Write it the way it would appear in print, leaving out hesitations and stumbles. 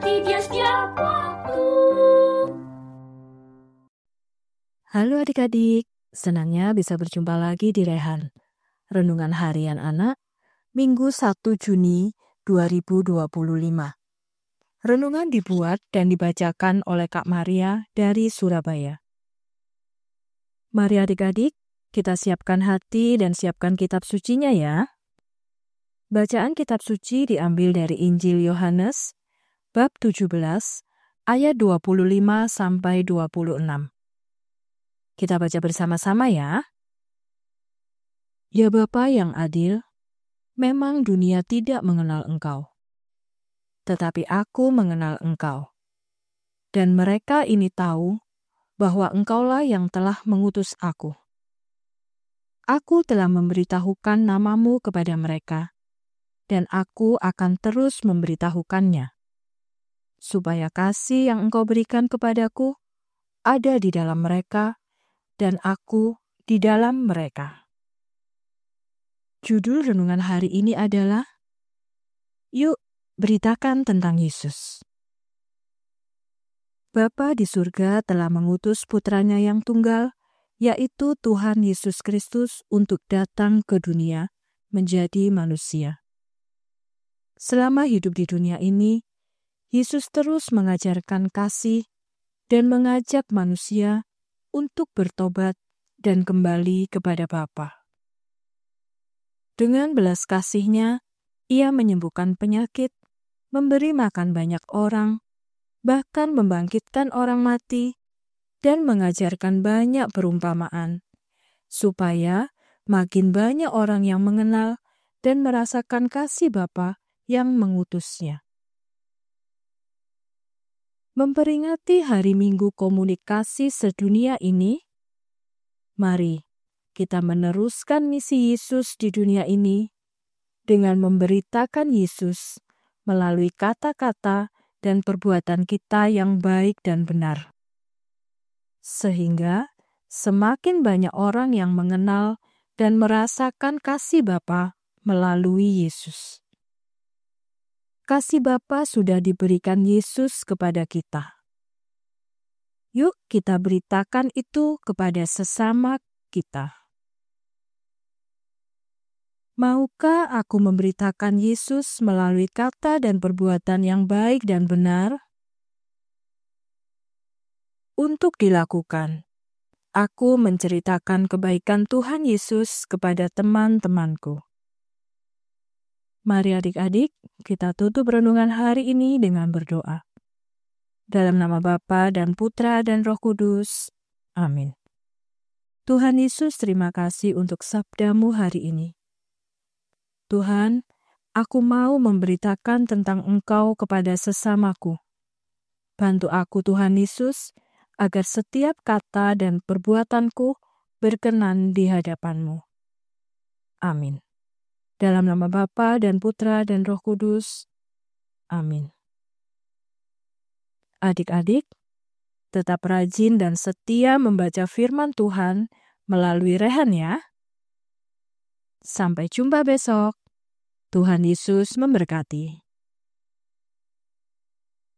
mengerti dia setiap waktu. Halo adik-adik, senangnya bisa berjumpa lagi di Rehan. Renungan Harian Anak, Minggu 1 Juni 2025. Renungan dibuat dan dibacakan oleh Kak Maria dari Surabaya. Mari adik-adik, kita siapkan hati dan siapkan kitab sucinya ya. Bacaan kitab suci diambil dari Injil Yohanes, bab 17, ayat 25 sampai 26. Kita baca bersama-sama ya. Ya Bapa yang adil, memang dunia tidak mengenal Engkau. Tetapi aku mengenal Engkau. Dan mereka ini tahu bahwa Engkaulah yang telah mengutus aku. Aku telah memberitahukan namamu kepada mereka, dan aku akan terus memberitahukannya, supaya kasih yang Engkau berikan kepadaku ada di dalam mereka, dan aku di dalam mereka. Judul renungan hari ini adalah Yuk beritakan tentang Yesus. Bapa di surga telah mengutus putranya yang tunggal, yaitu Tuhan Yesus Kristus untuk datang ke dunia menjadi manusia. Selama hidup di dunia ini, Yesus terus mengajarkan kasih dan mengajak manusia untuk bertobat dan kembali kepada Bapa. Dengan belas kasih-Nya, Ia menyembuhkan penyakit, memberi makan banyak orang, bahkan membangkitkan orang mati, dan mengajarkan banyak perumpamaan, supaya makin banyak orang yang mengenal dan merasakan kasih Bapa yang mengutusnya. Memperingati Hari Minggu Komunikasi Sedunia ini, mari kita meneruskan misi Yesus di dunia ini dengan memberitakan Yesus melalui kata-kata dan perbuatan kita yang baik dan benar. Sehingga semakin banyak orang yang mengenal dan merasakan kasih Bapa melalui Yesus. Kasih Bapa sudah diberikan Yesus kepada kita. Yuk kita beritakan itu kepada sesama kita. Maukah aku memberitakan Yesus melalui kata dan perbuatan yang baik dan benar? Untuk dilakukan, aku menceritakan kebaikan Tuhan Yesus kepada teman-temanku. Mari adik-adik, kita tutup renungan hari ini dengan berdoa. Dalam nama Bapa dan Putra dan Roh Kudus. Amin. Tuhan Yesus, terima kasih untuk sabda-Mu hari ini. Tuhan, aku mau memberitakan tentang Engkau kepada sesamaku. Bantu aku Tuhan Yesus, agar setiap kata dan perbuatanku berkenan di hadapan-Mu. Amin. Dalam nama Bapa dan Putra dan Roh Kudus. Amin. Adik-adik, tetap rajin dan setia membaca firman Tuhan melalui Rehan ya. Sampai jumpa besok. Tuhan Yesus memberkati.